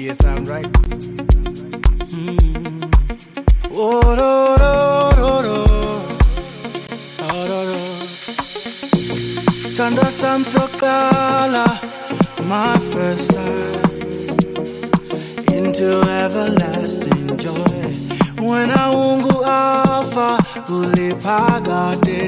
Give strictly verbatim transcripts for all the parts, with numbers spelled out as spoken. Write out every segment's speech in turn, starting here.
Yes, I'm right. Mm. Oh, do, do, do, do. Oh, do, do. Sando Samsokala, my first sight into everlasting joy. When I wungu alpha ulipagade,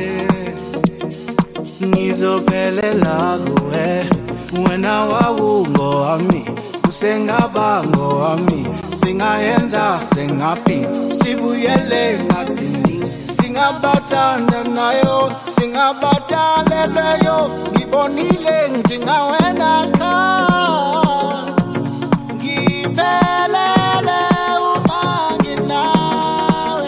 ngizophelela kuwe. When I wawungo ami, usengabango ami, singayenza singapi, sibuyele ngadini, singabathanda nayo, singabathandeleyo, ngibonile ngingawena ka, ngiphelele uma nginawe,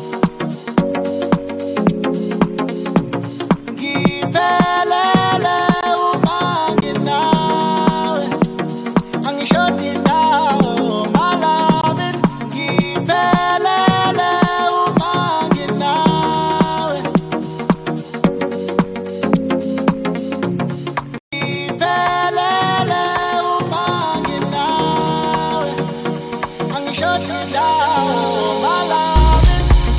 ngiphelele uma nginawe, angishodi ndawo malami, ngiphelele uma nginawe, ngiphelele uma nginawe, angishodi ndawo malami.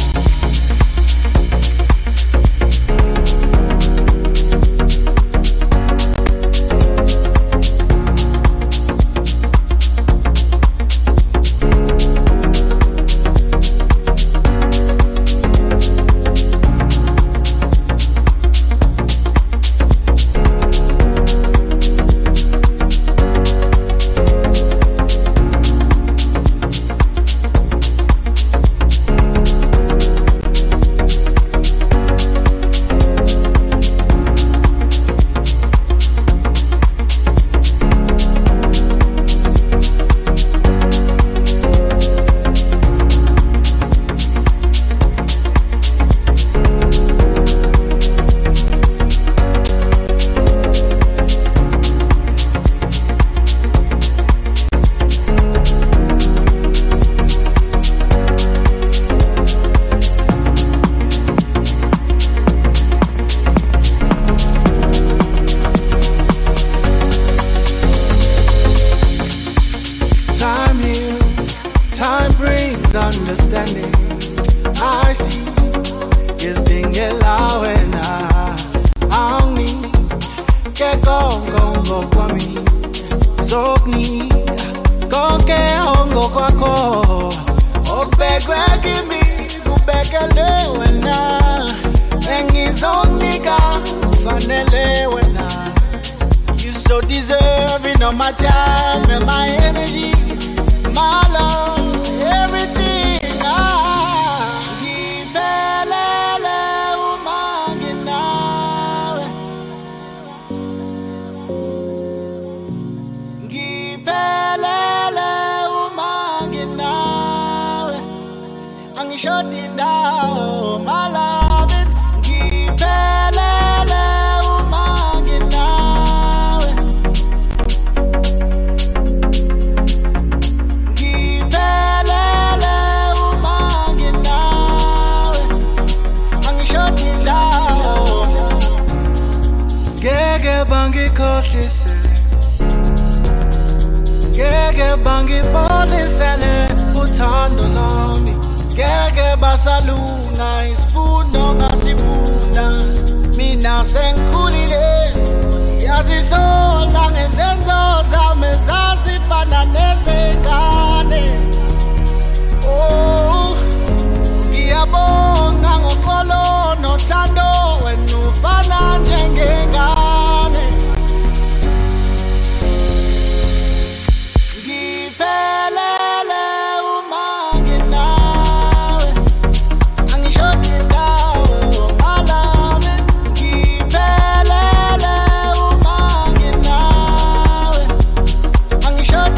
Time heals, time brings understanding. I see, yes, dingela wena, angi, ke gong gong gong kwa mi, sokni, konke hongo kwako, okbekwe kimi, kubekele wena, engizongika, ufanele wena. You so deserving of my time and my energy, my love, everything. Ah, ngiphelele uma nginawe, ngiphelele uma nginawe, angishodi ndawo malami, ngiphelele uma nginawe, ngiphelele uma nginawe, angishodi ndawo. Ngeke bangikhohlise, ngeke bangibonisele uthando lami, ngeke basaluna isifundo ngasifunda, mina sengikhulile, yazisola ngezenzo zami zazifana nezengane. Oh, ngiyabonga ngoxolo nothando, wena ufana njengengane. Ngiphelele uma nginawe, angishodi ndawo malami, ngiphelele uma nginawe, angishodi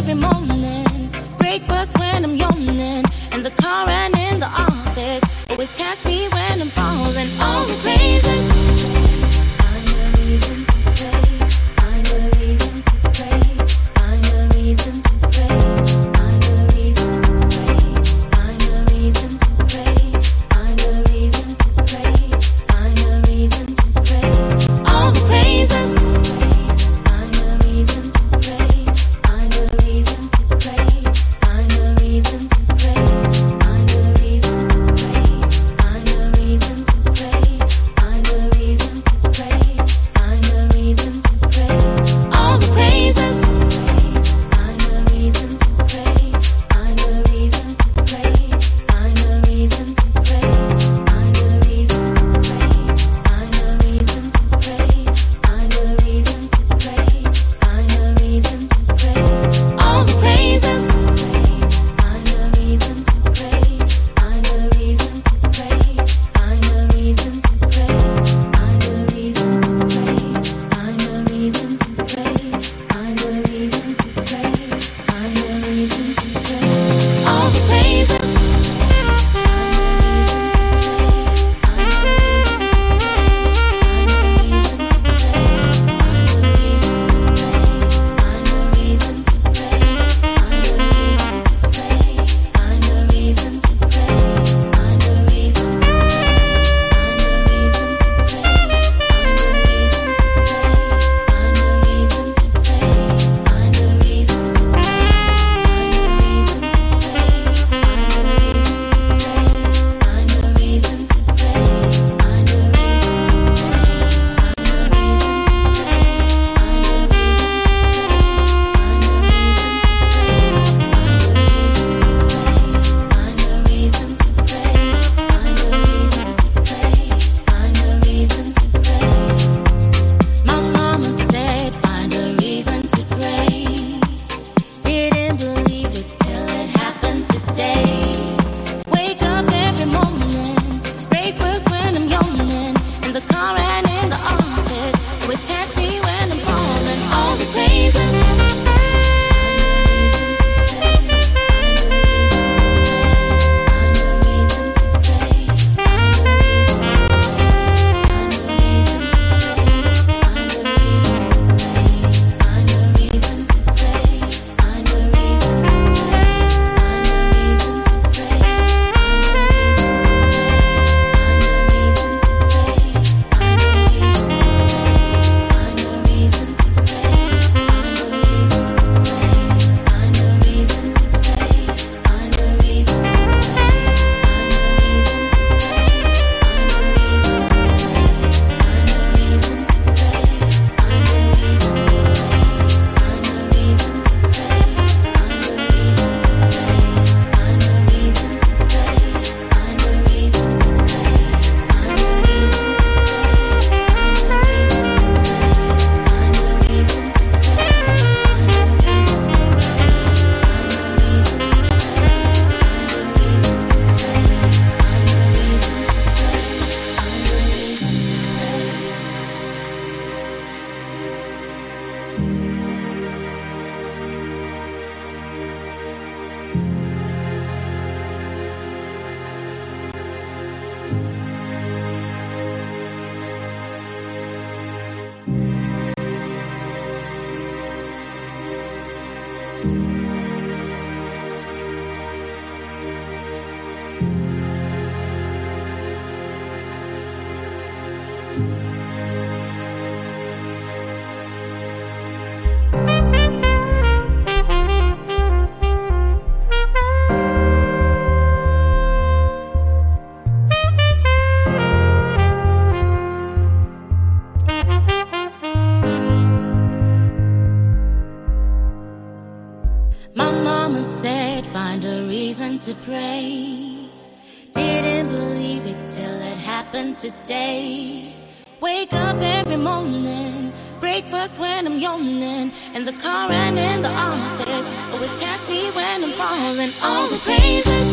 every morning. Breakfast when I'm yawning. In the car and in the office. Always catch me when I'm falling. All the praises. Find a reason to pray. Find a reason to pray. Find a reason to pray. Find a reason to pray. Find a reason to pray. Find a reason to pray. Find a reason to pray. All the praises. Find a reason to pray. Find a reason to pray. Find a reason to pray. Find a reason to pray. Find a reason to pray. Find a reason to pray. Find a reason to pray. All the praises. Find a reason to pray. Find a reason to pray. Find a reason to pray. Find a reason to pray. Find a reason to pray. Find a reason to pray. Find a reason to pray. All the praises. Find a reason to pray. Find a reason to pray. Find a reason to pray. Find a reason to pray. Find a reason to pray. Find a reason to pray. Find a reason to pray. All the praises. To pray, didn't believe it till it happened today. Wake up every morning, breakfast when I'm yawning. In the car and in the office, always catch me when I'm falling. All the praises.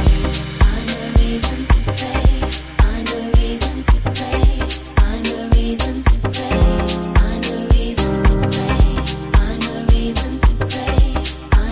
Find a reason to pray. Find a reason to pray. Find a reason to pray. Find a reason to pray. Find a reason to pray.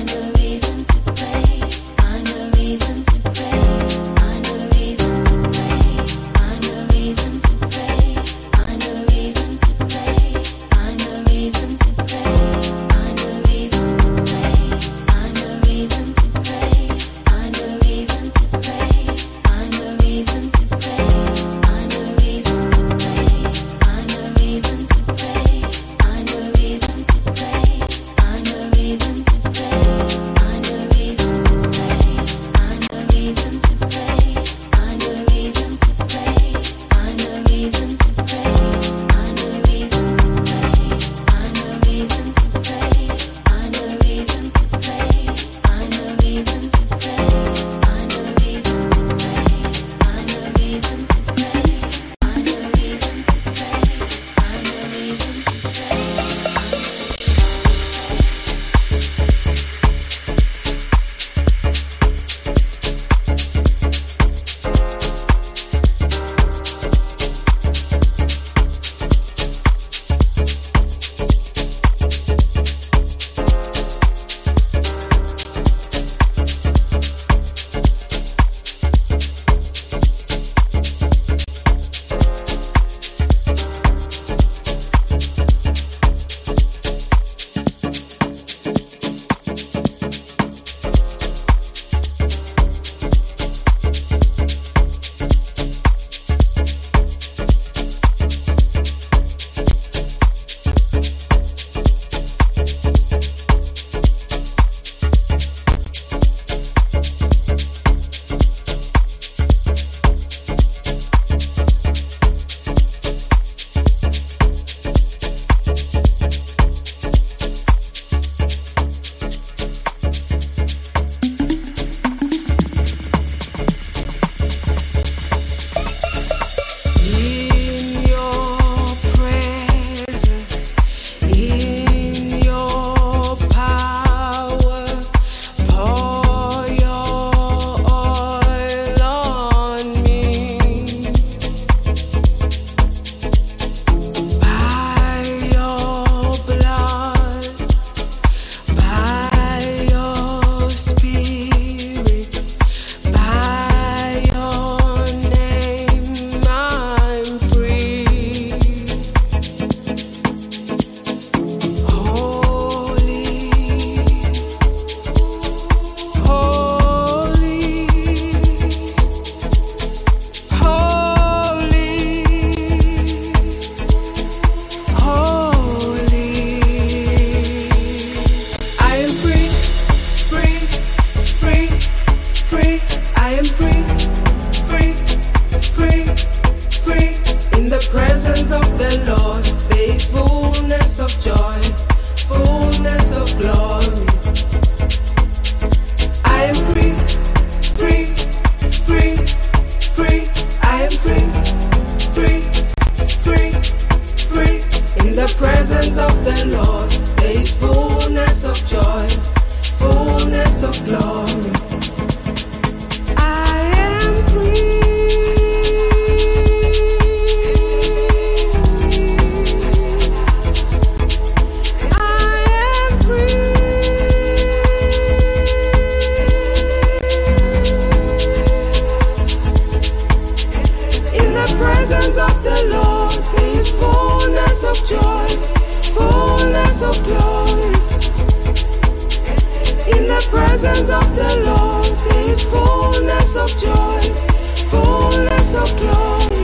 presence of the Lord, there is fullness of joy, fullness of glory.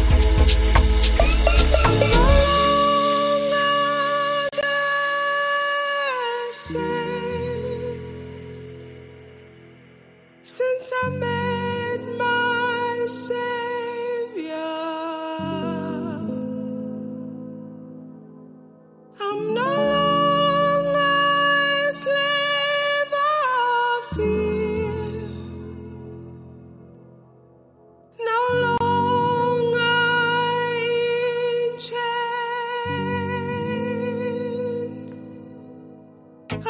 Since I met my Savior, I'm no longer a slave of fear, no longer in chains. Oh,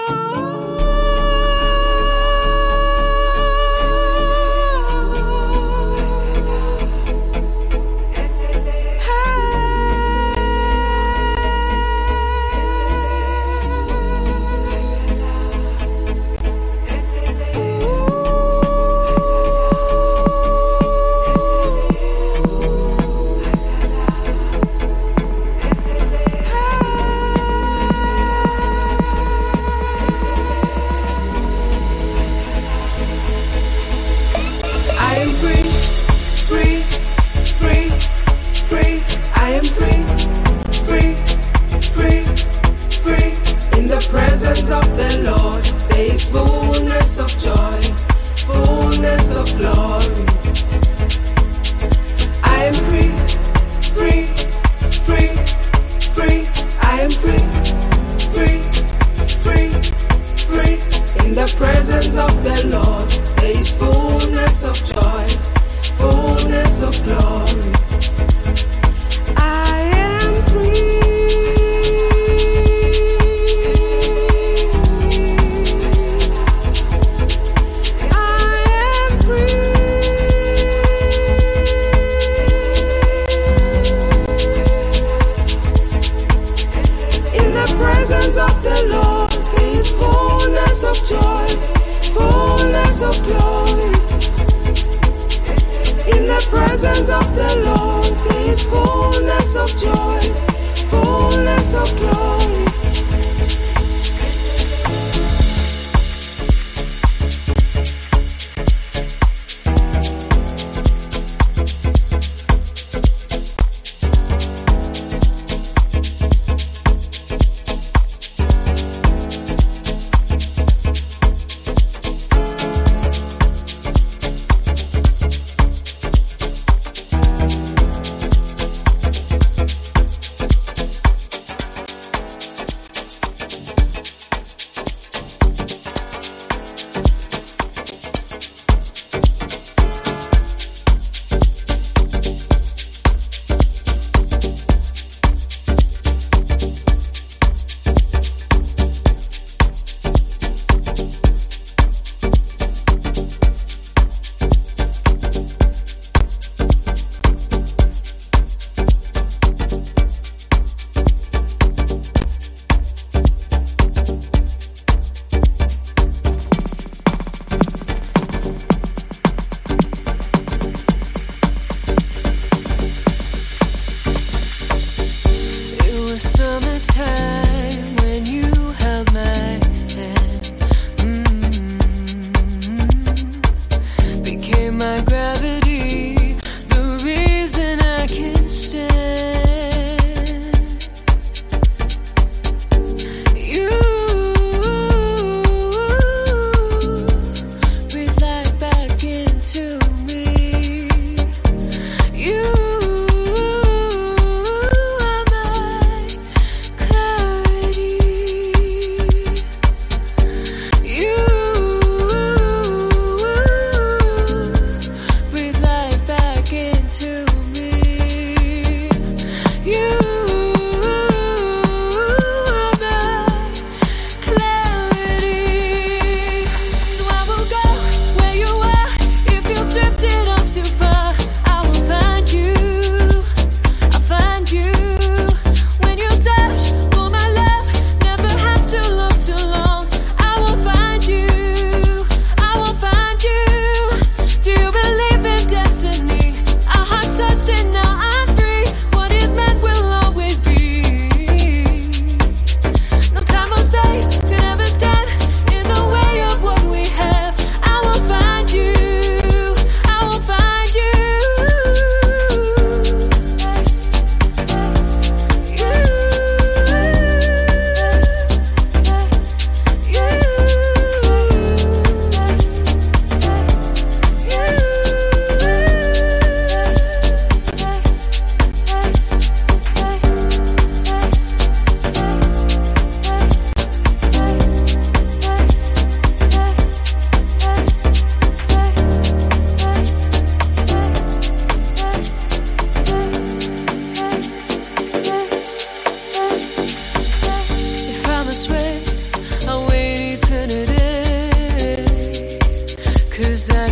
presence of the Lord.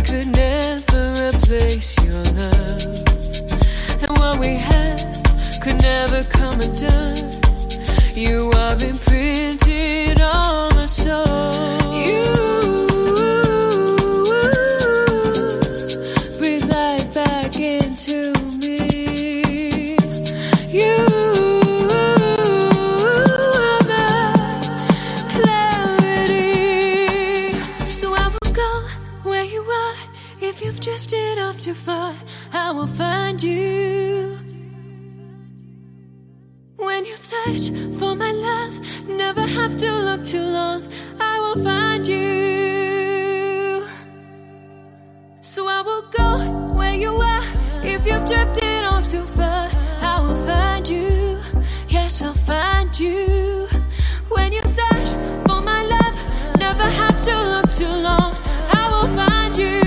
could never replace your love, and what we had could never come undone. You are imprinted on my soul. You breathe life back into me. You are my clarity. So I will go where you are. If you've drifted off too far, I will find you. When you search for my love, never have to look too long, I will find you. So I will go where you are. If you've drifted off too far, I will find you. Yes, I'll find you. When you search for my love, never have to look too long, I will find you.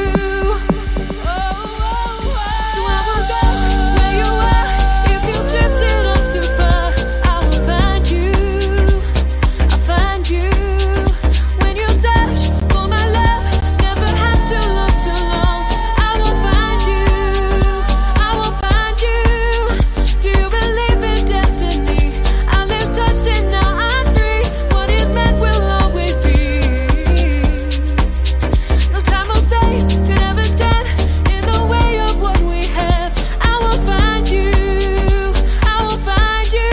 So I will go where you are. If you've drifted off too far, I will find you. I'll find you. When you search for my love, never have to look too long, I will find you. I will find you. Do you believe in destiny? I live touched and now I'm free. What is meant will always be. No time or space could ever stand in the way of what we have. I will find you. I will find you.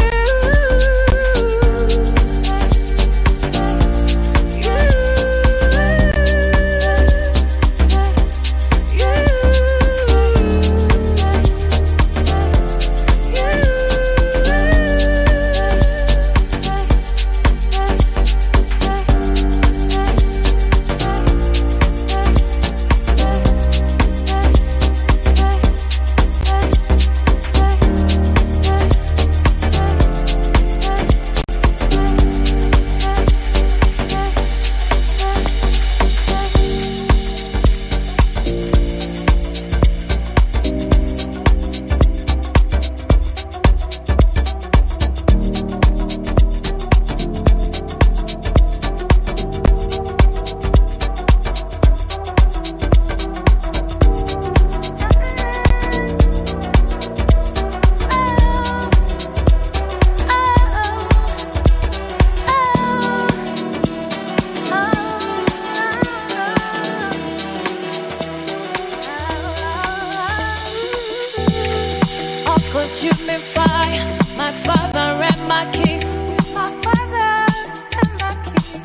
Consuming fire, my Father and my King, my Father and my King.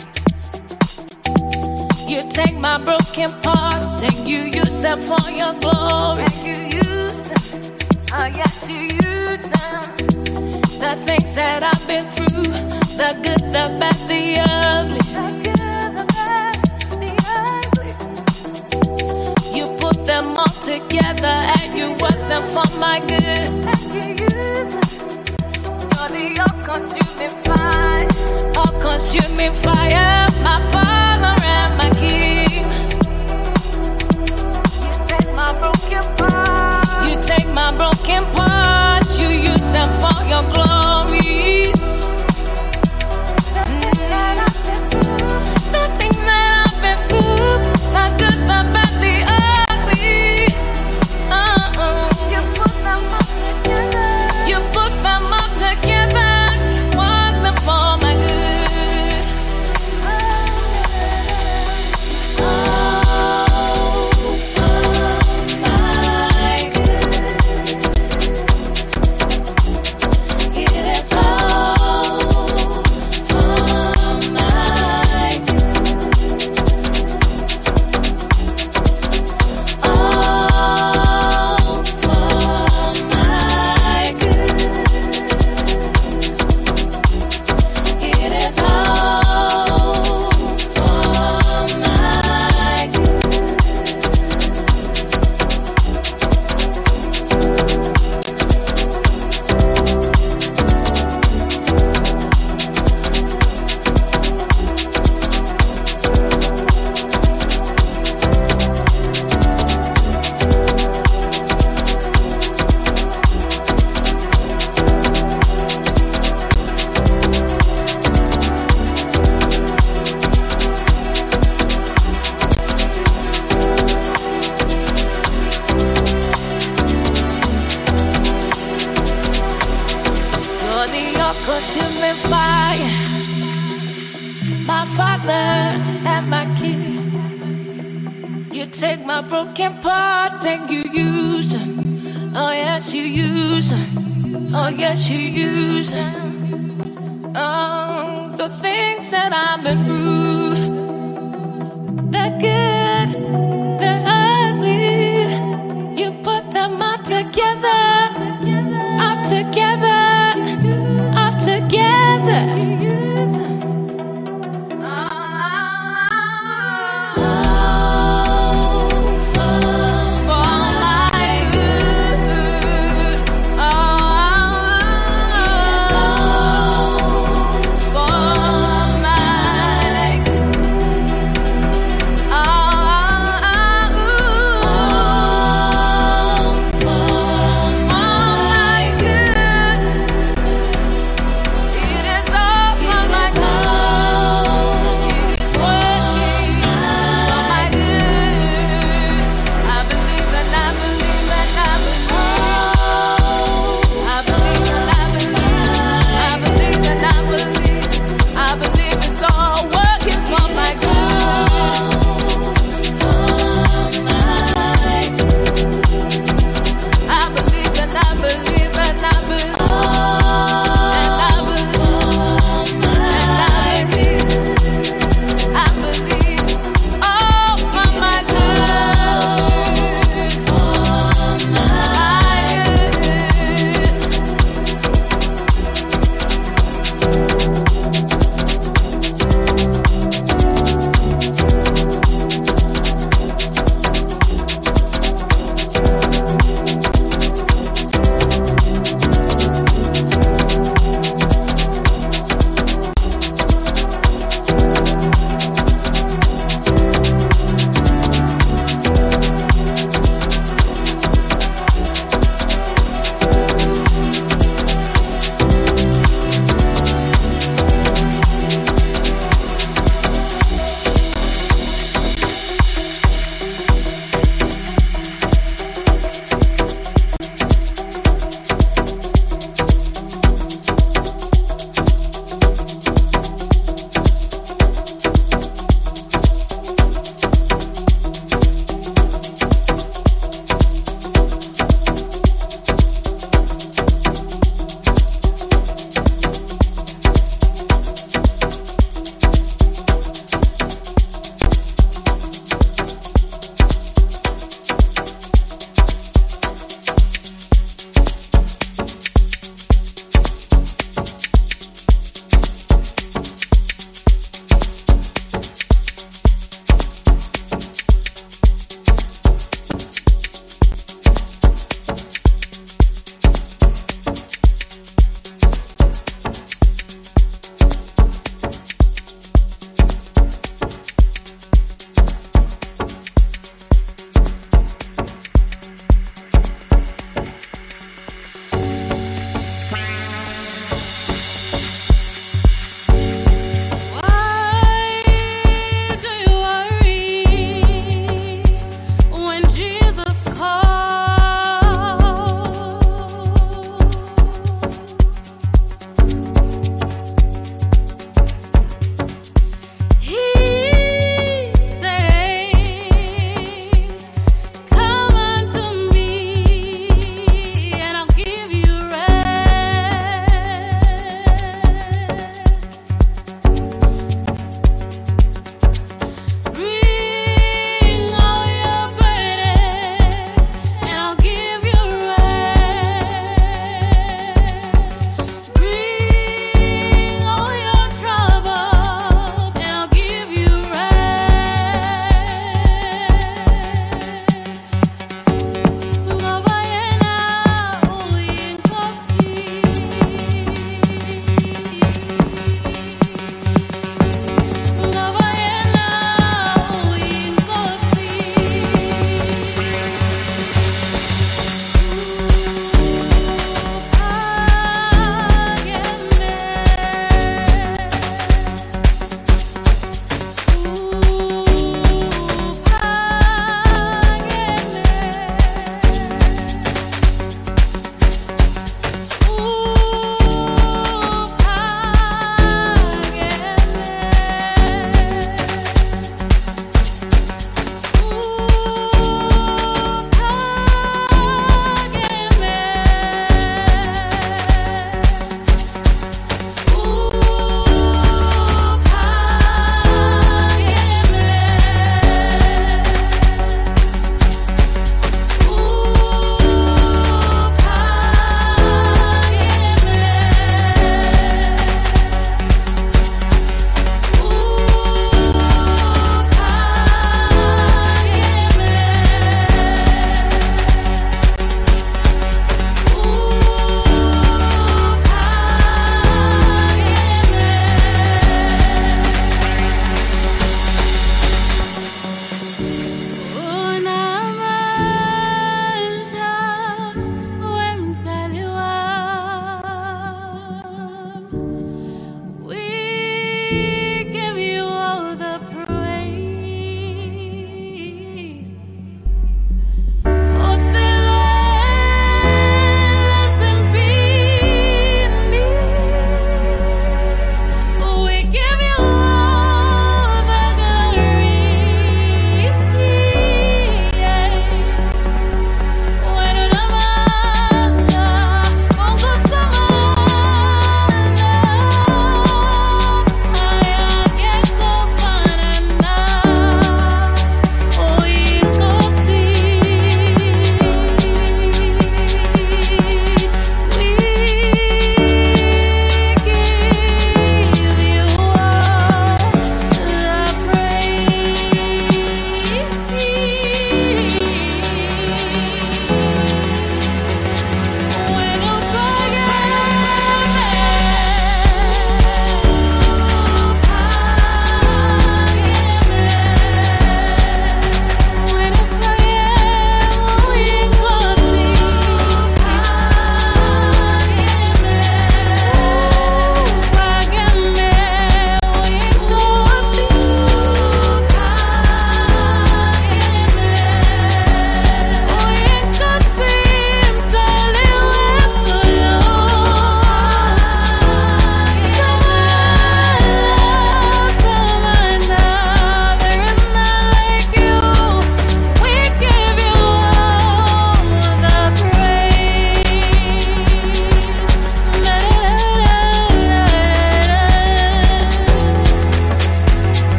You take my broken parts and you use them for your glory. And you use them, oh yes, you use them. The things that I've been through, the good, the bad, the ugly, the good, the bad, the ugly. You put them all together and you work them for my good. You're the all-consuming fire, all-consuming fire, my Father and my King. You take my broken parts, you take my broken parts, you use them for your glory. The things that I've been through, the good, the bad, the ugly. Uh-uh. You put them all together. You put them all together. Walk them for my good. Oh, at my key. You take my broken parts and you use them. Oh yes, you use them. Oh yes, you use them. Oh, the things that I've been through, they're good, they're ugly. You put them all together, all together, all together.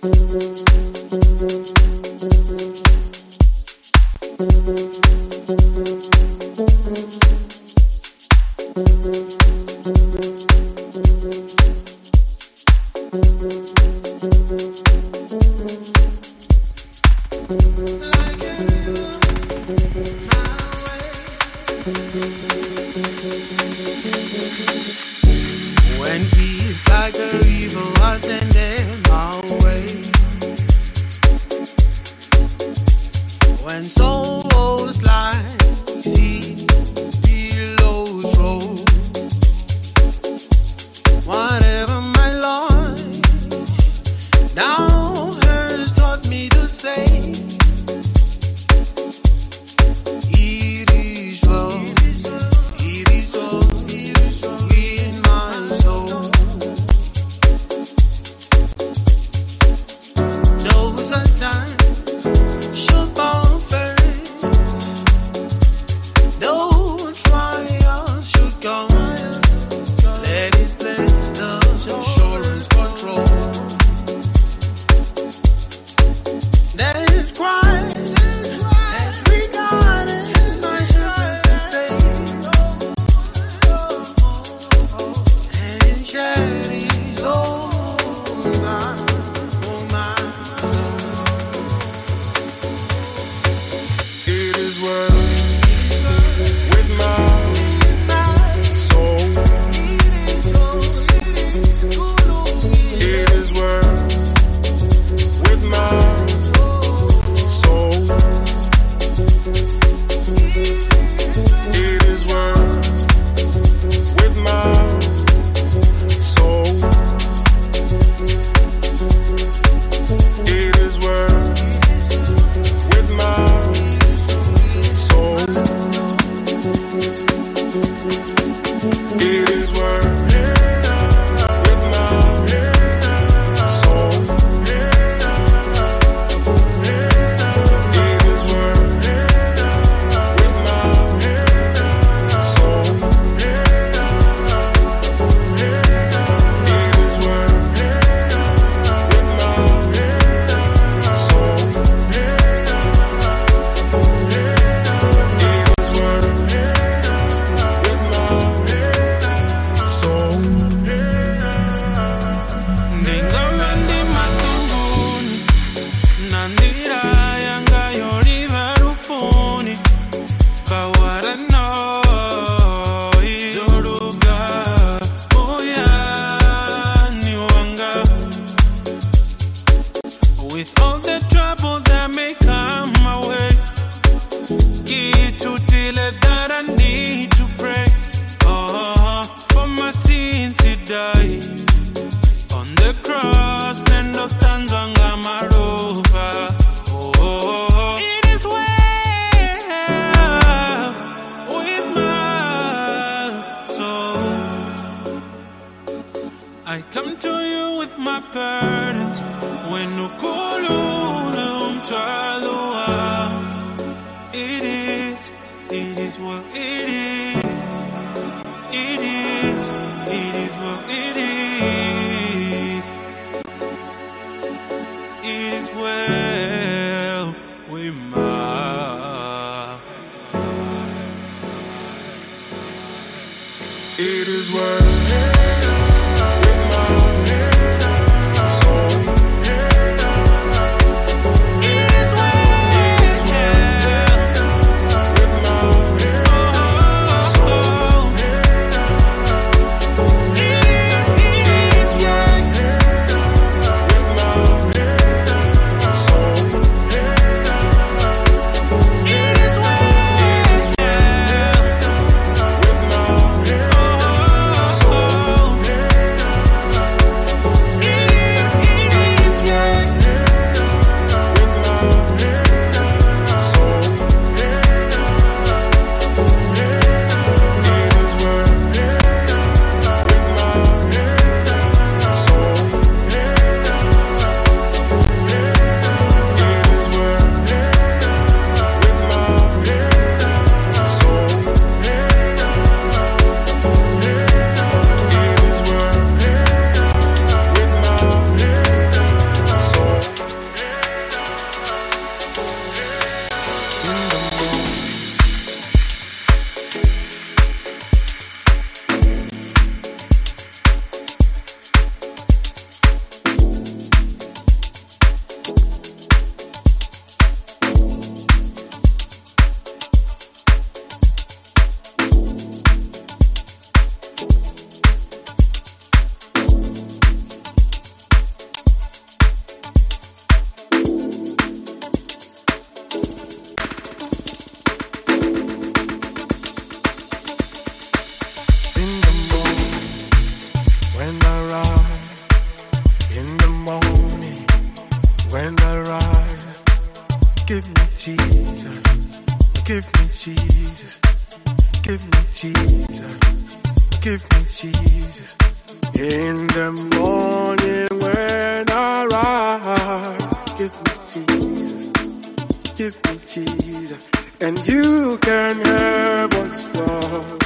When peace like a river attended my way, when souls like sea billows roll, whatever my Lord now has taught me to say, it is well, it is well, it is well in my soul. Those are times should bound first, no trials should come. Let His blessed assurance control. That Christ has regarded my helpless state and shed His own light on my soul. It is well with my soul. It is well with my soul. It is well with my soul. It is well with my soul. It is well with my soul. It is well with my soul. It is well with my soul. It is well with my soul. Ndingamandi matunguni nandira yanga yoliva rufuni kawara noi zoruga uyani wanga. With all the trouble that may come my way, get to till it that I need to pray. Oh, for my sins to die on the cross, then of Tanzanga Marova. Oh, it is well with my soul. I come to you with my burdens when ukululu umtalua. It is, it is what it is. It is, it is what it is. It is well with my. It is well with my soul. It is well with my soul. It is well with my soul. when I rise. Give me Jesus, give me Jesus, give me Jesus, give me Jesus. In the morning when I rise, give me Jesus, give me Jesus, and you can have what's wrong.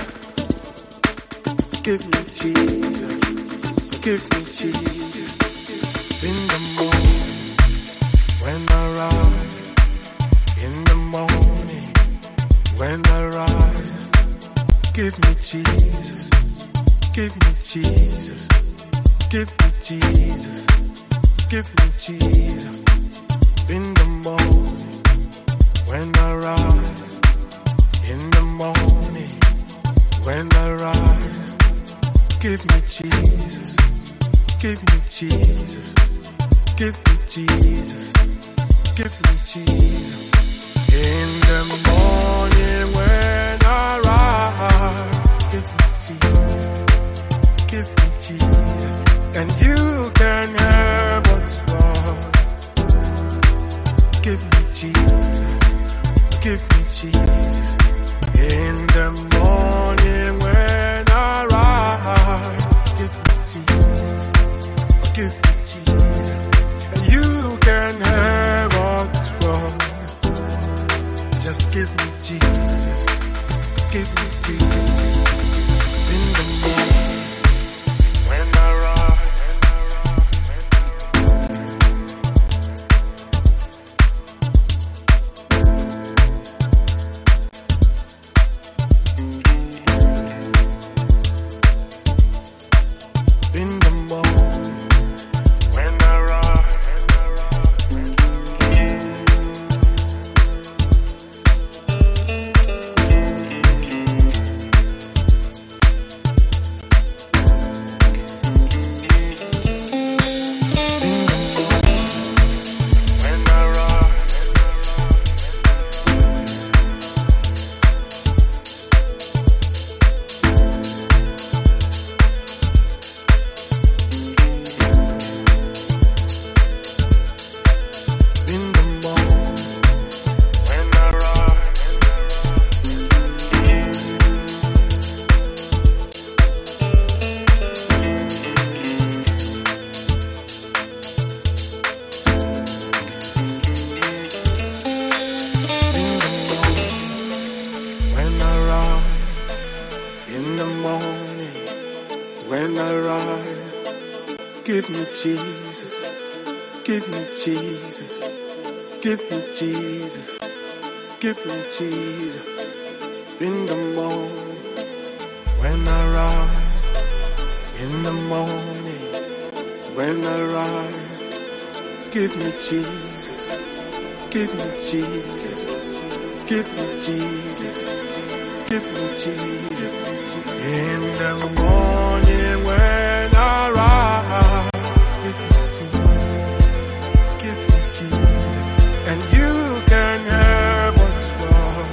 Give me Jesus, give me Jesus. In the morning when I rise, in the morning when I rise, give me Jesus, give me Jesus, give me Jesus, give me Jesus. In the morning when I rise, in the morning when I rise, give me Jesus, give me Jesus, give me Jesus, give me Jesus. In the morning when I rise, give me Jesus, give me Jesus, and you can have what's wrong. Give me Jesus, give me Jesus. In the morning when I rise, give me Jesus, give me Jesus, and you can have what's wrong. Just give me Jesus, give me Jesus. In the morning when I rise, in the morning when I rise, in the morning when I rise, give me Jesus, give me Jesus, give me Jesus, give me Jesus. In the morning when I rise, in the morning when I rise, give me Jesus, give me Jesus, give me Jesus, give me Jesus. In the morning when I rise, give me Jesus, give me Jesus, and you can have what's wrong.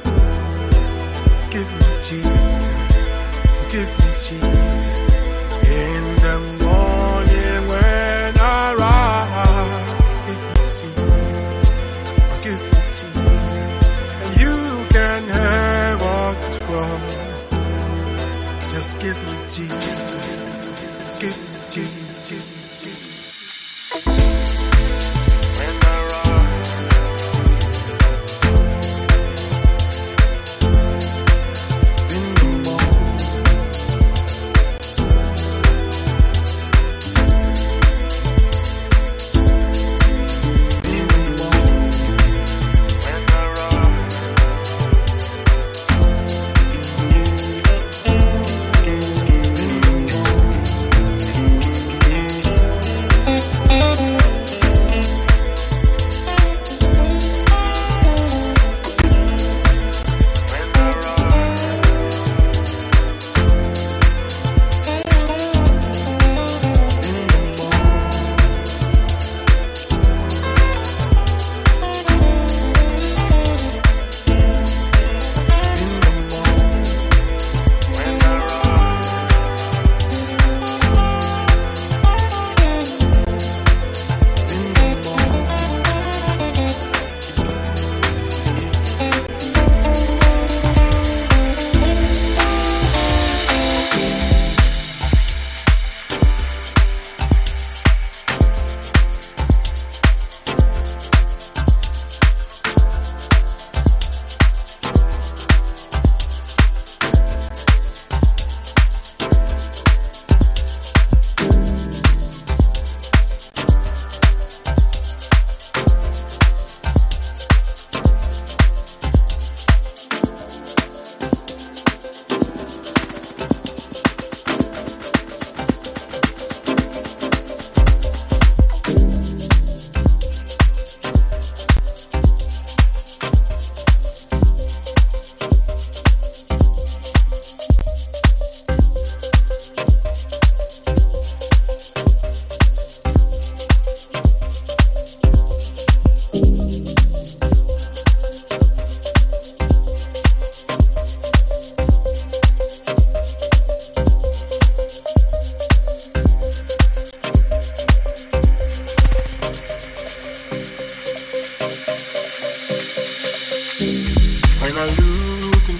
Give me Jesus, give me Jesus. In the morning when I rise, give me Jesus, give me Jesus, and you can have what's wrong. Just give me Jesus, give me Jesus. When I rise,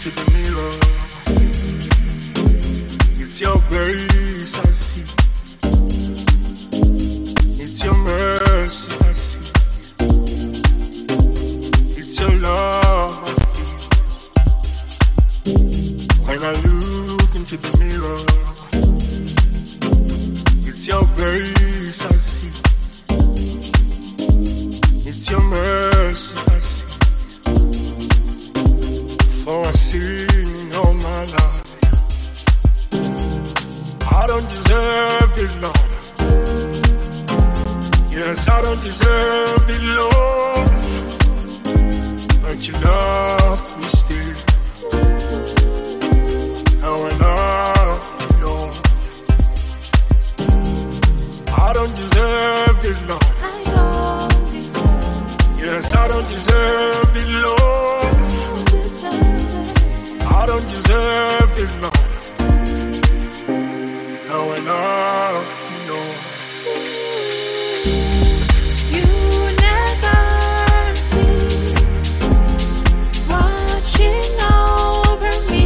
into the mirror. It's your grace I see. It's your mercy I see. It's your love. When I look into the mirror, it's your grace I see. It's your mercy I see. For I seen all my life. I don't deserve it, Lord. Yes, I don't deserve it, Lord. But you love me still. How I love you, Lord. I don't deserve it, Lord. Yes, I don't deserve it, Lord. I don't deserve it, Lord. How I love you, Lord. You never cease watching over me.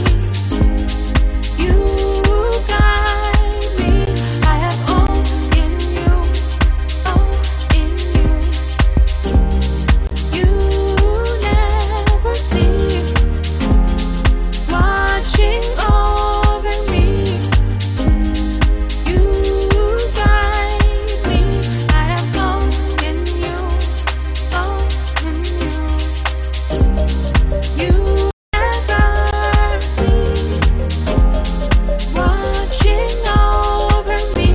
You guide me. I have all in you, all in you. You never cease watching over me. You guide me. I have all in you, all in you. You never cease watching over me.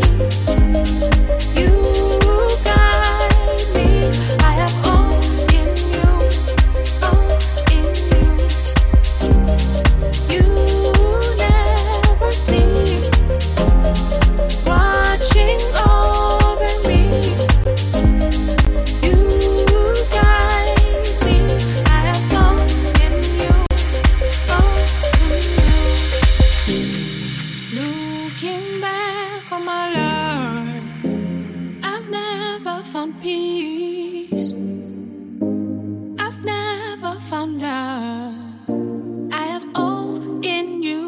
You guide me. I have all in you, all in you. You never cease watching over me. You guide me. I have all in you, all in you. Looking back on my life, I've never found peace. I've never found love. I have all in you.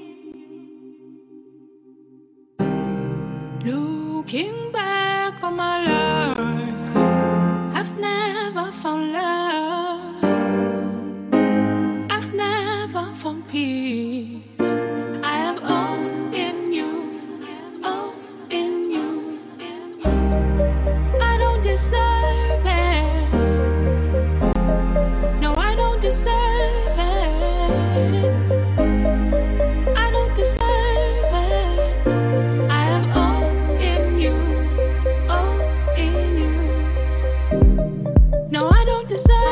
Looking back on my life, I've never found love. I've never found peace. I have all in you, all in you. I don't deserve it. No, I don't deserve it. I don't deserve it. I have all in you, all in you. No, I don't deserve it.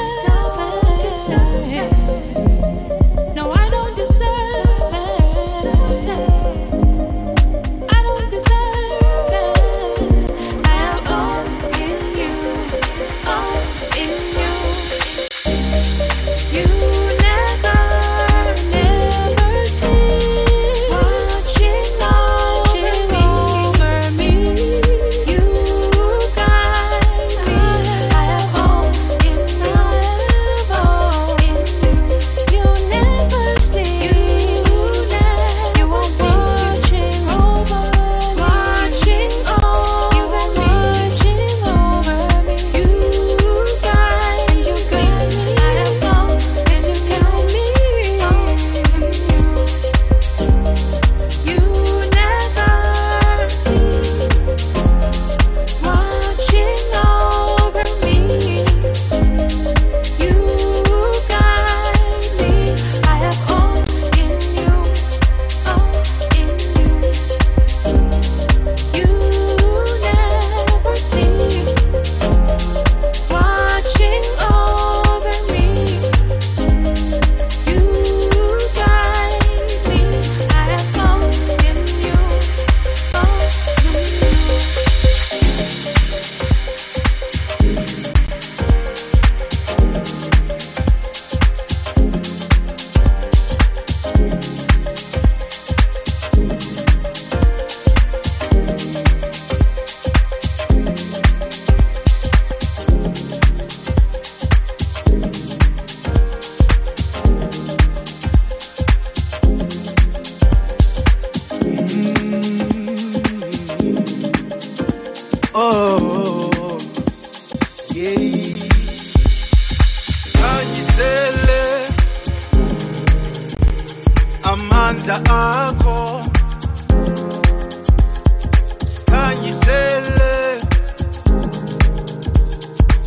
No, I don't deserve it. I don't deserve it. I have all in you.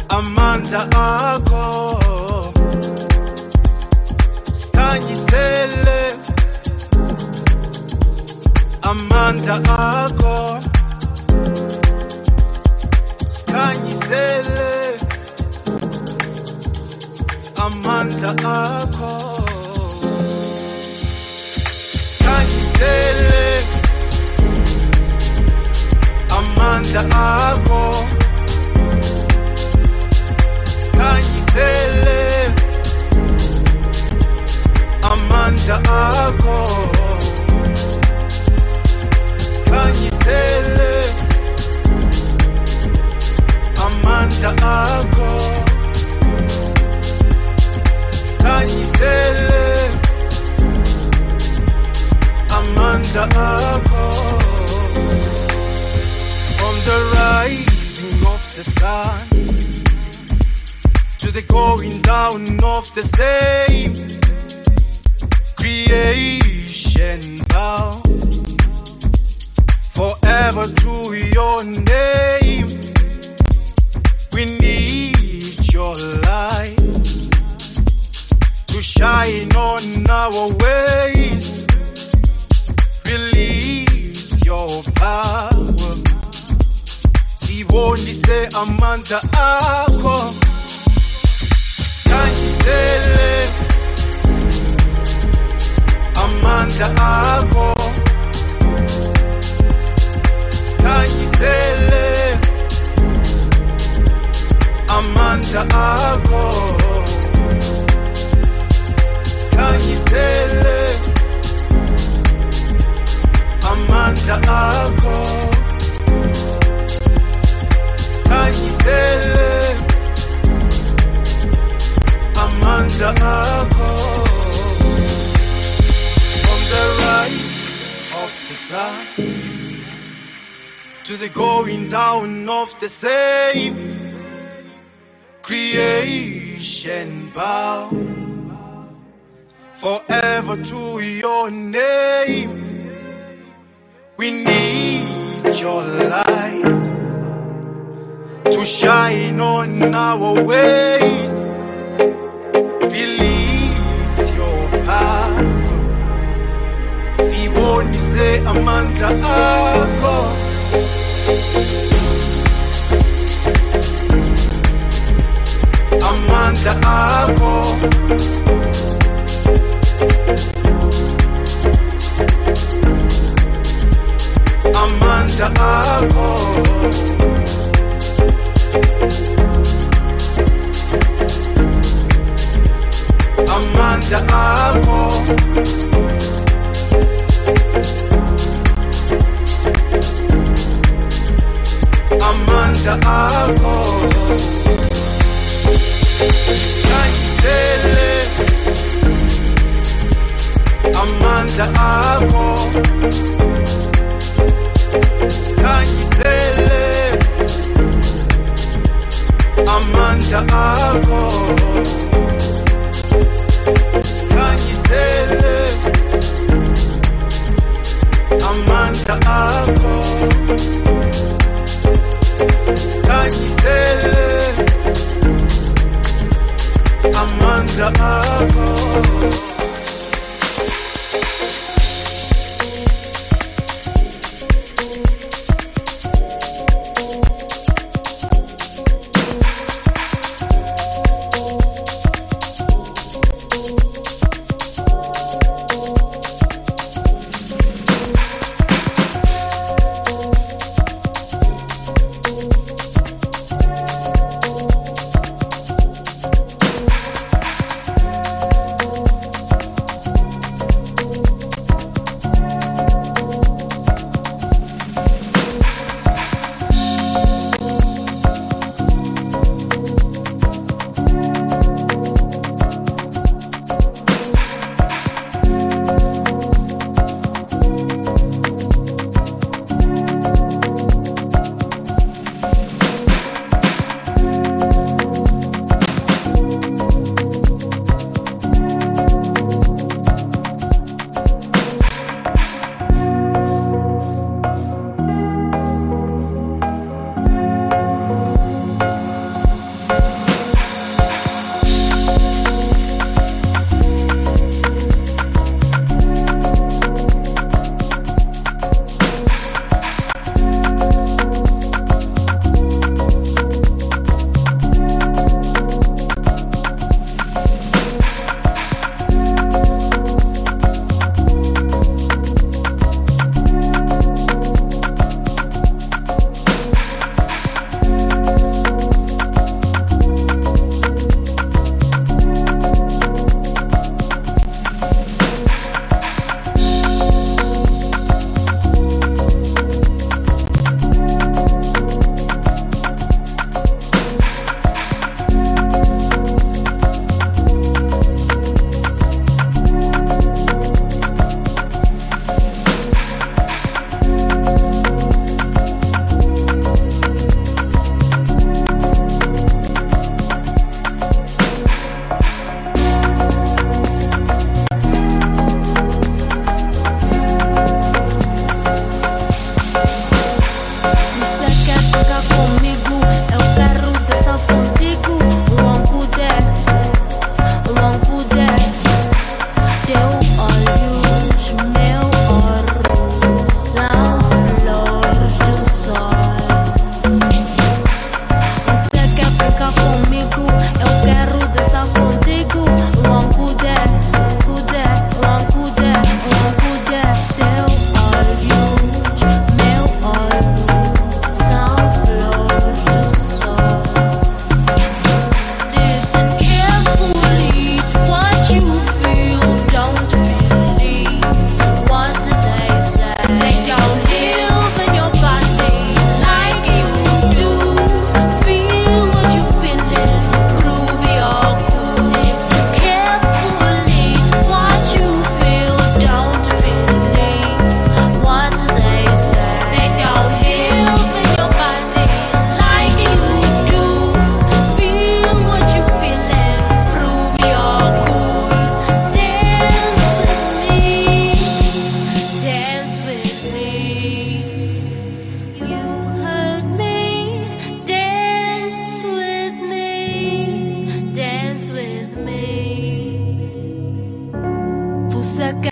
amandla akho sikhanyisele amandla akho sikhanyisele amandla akho sikhanyisele amandla akho sikhanyisele amandla akho sikhanyisele amandla akho sikhanyisele amandla akho from the rising of the sun to the going down of the same creation bow forever to your name. We need your light to shine on our ways. Release your power. Sibonise amandla akho. Sikhanyisele amandla akho. Sikhanyisele amandla akho. Sikhanyisele amandla akho. Sikhanyisele amandla akho. From the rise of the sun to the going down of the same creation bow forever to your name. We need your light to shine on our ways. Release your power. Sibonise amandla akho. Amandla akho. Amandla akho. Amandla akho. Amandla akho. Sikhanyisele amandla akho. Sikhanyisele amandla akho. Sikhanyisele amandla akho. Sikhanyisele amandla akho.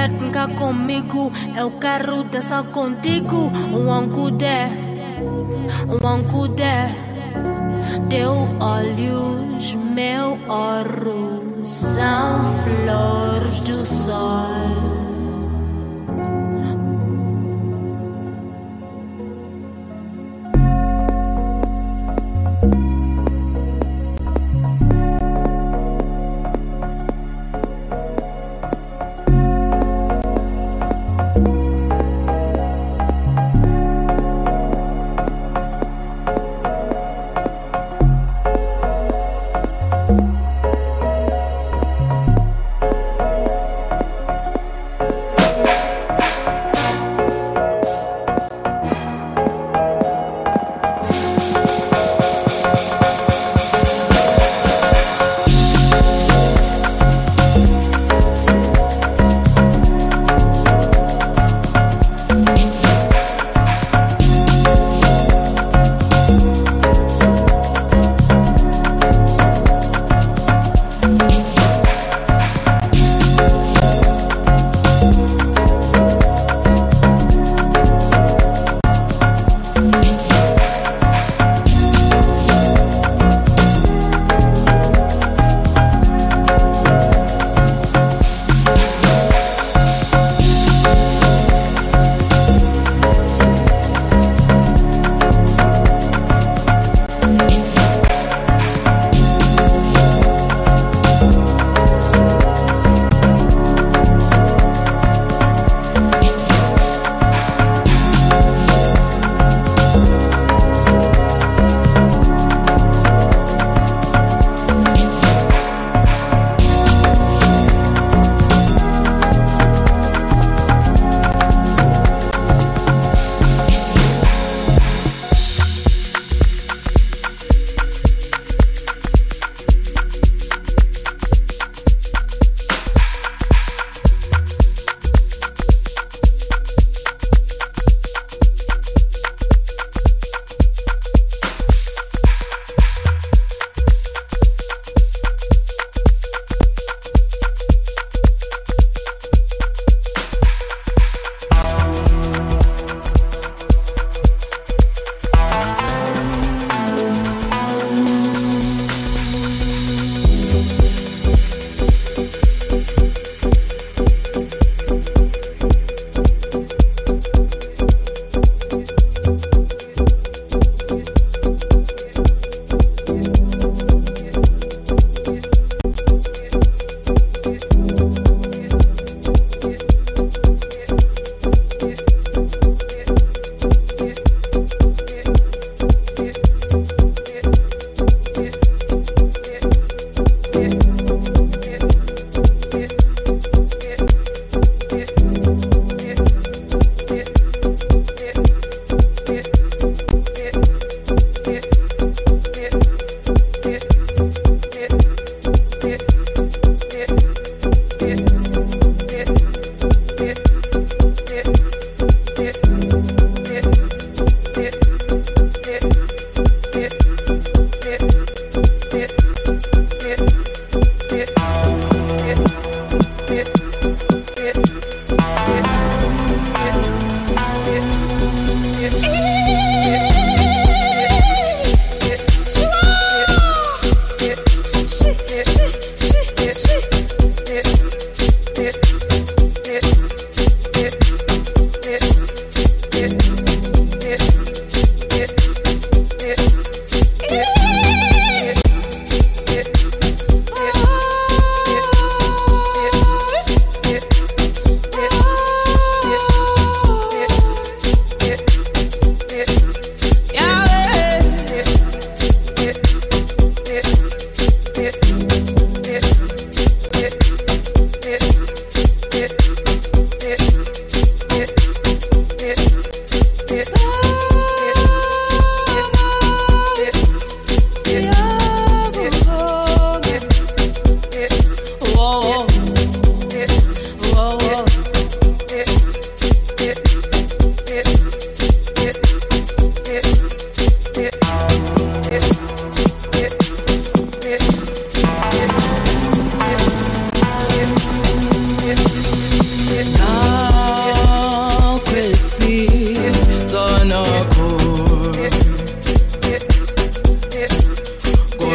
quer brincar comigo, eu quero dançar contigo. Um ancudé, um ancudé. Teu olhos, meu ouro, são flores do sol.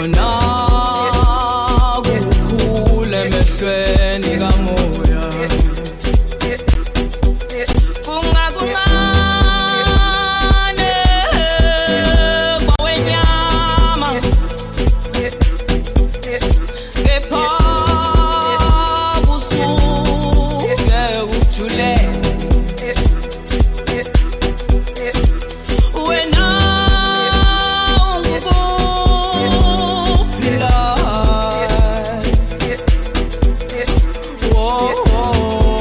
khona kukhule emehlweni kamoya kungakuncane kwawenyama kepha kusuke ujule wena ungukuphila oh, oh, oh.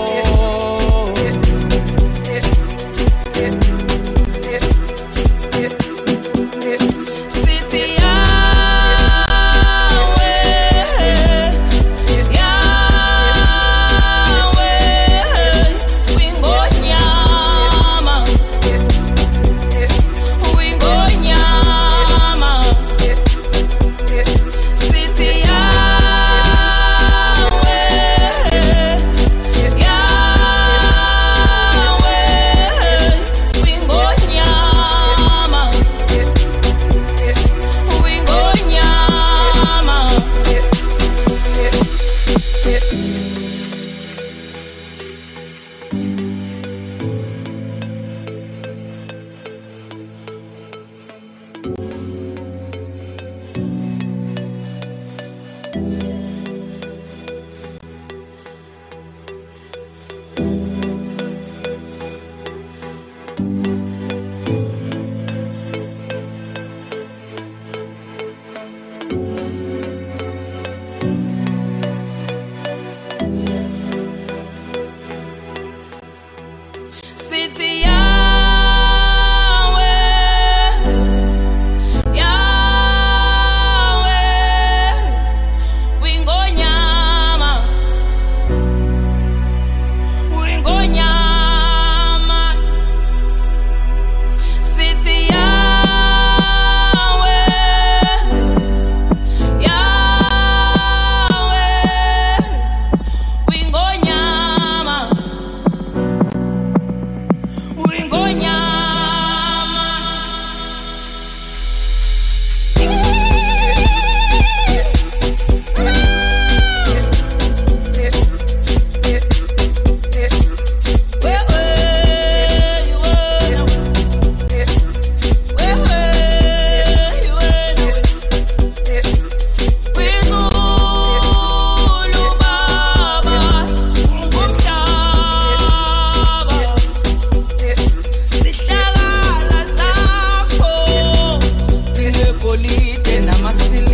Sithi yawe yawe wingonyama wingonyama sithi yawe yawe wingonyama wingonyama sithi yawe yawe wingonyama wingonyama sithi yawe yawe wingonyama wingonyama sihlakala zakho sinegolide namasili